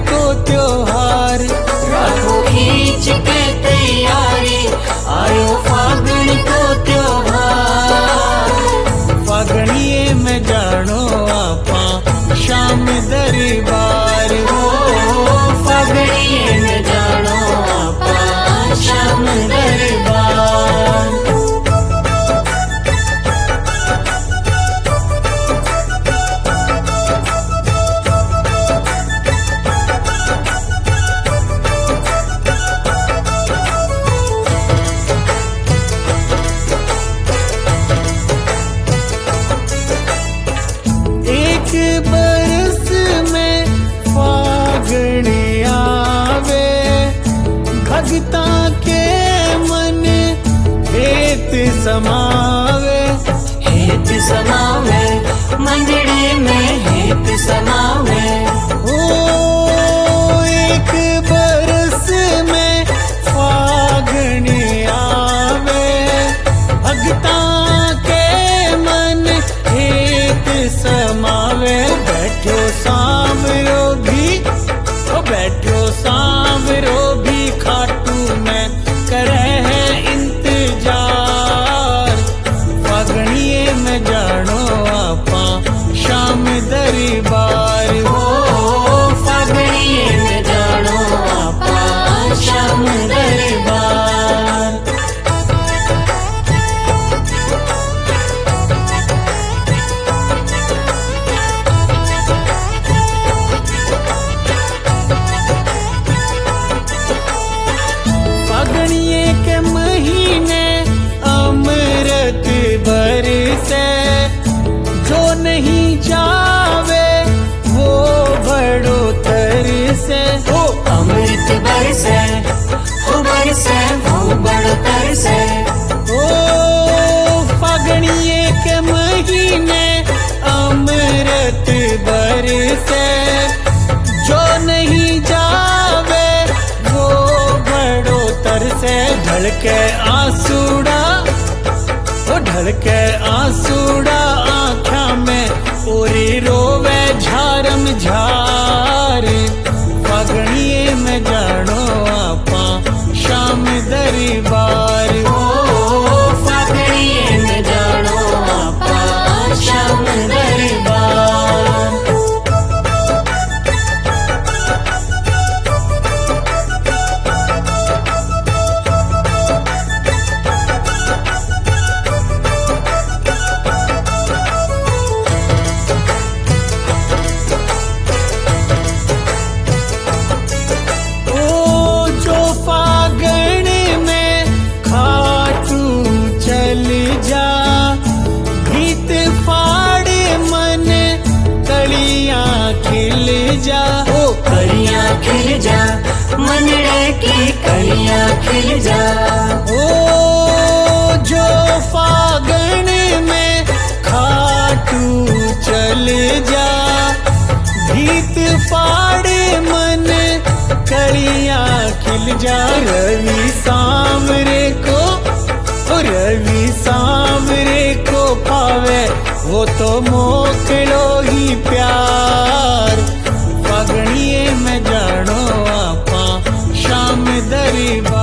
को त्योहार। राखो खींच के तैयारी, आयो फागुन को त्योहार। फागणिए में जानो आपा शाम दरबार हो। फागणिए में जानो आपा शाम दरबार। एक बरस में फागण आवे, भगता के मन हेत समावे। हेत समावे, मंदिरे में हेत समावे। ओ एक बरस में फागण आवे, भगता के मन हेत समावे। बैठो सांवरो भी, ओ बैठो सांवरो भी खाटू में करे है इंतजार। फागणिए में जानो आपा शाम दरबार हो। फागणिए में जानो आपा शाम दरबार। फागणिए के महीने अमृत बरसे, जो नहीं जावे वो बड़ो तरसे। ओ अमृत बरसे, ओ बरसे वो बड़ तरसे। ओ फागणिए के महीने अमृत बरसे, जो नहीं जावे वो बड़ो तरसे। ढलके आंसूड़ा, ओ ढलके आंसूड़ा आँखा में, ओरी रोवे झारम झार। फागणिए में जानो आपा शाम दरबार हो। फागणिए में जानो आपा शाम दरबार। ओ जो फागण में खाटू चल जा, गीत फाड़ मन कलियां खिल जा। ओ कलियां खिल जा, मनड़े की कलियां खिल जा। ओ जो फागण में खाटू चल जा, गीत फाड़ मन कलियां खिल जा। रवि सांवरे को, ओ रवि सांवरे को पावे वो तो मोकलो ही प्यार। फागणिए में जानो आपा शाम दरबार